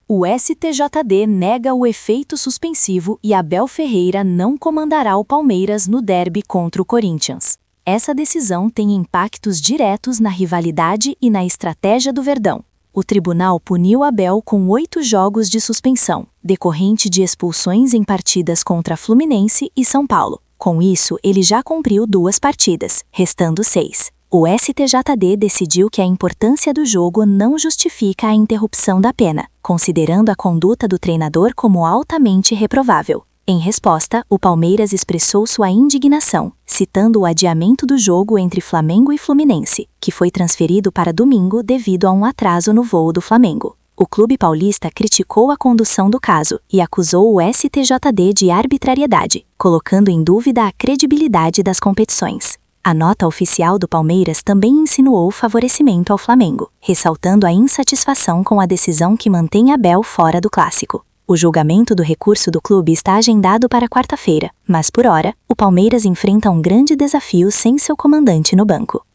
O STJD nega o efeito suspensivo e Abel Ferreira não comandará o Palmeiras no derby contra o Corinthians. Essa decisão tem impactos diretos na rivalidade e na estratégia do Verdão. O tribunal puniu Abel com 8 jogos de suspensão, decorrente de expulsões em partidas contra Fluminense e São Paulo. Com isso, ele já cumpriu 2 partidas, restando 6. O STJD decidiu que a importância do jogo não justifica a interrupção da pena, considerando a conduta do treinador como altamente reprovável. Em resposta, o Palmeiras expressou sua indignação, citando o adiamento do jogo entre Flamengo e Fluminense, que foi transferido para domingo devido a um atraso no voo do Flamengo. O clube paulista criticou a condução do caso e acusou o STJD de arbitrariedade, colocando em dúvida a credibilidade das competições. A nota oficial do Palmeiras também insinuou favorecimento ao Flamengo, ressaltando a insatisfação com a decisão que mantém Abel fora do clássico. O julgamento do recurso do clube está agendado para quarta-feira, mas por hora, o Palmeiras enfrenta um grande desafio sem seu comandante no banco.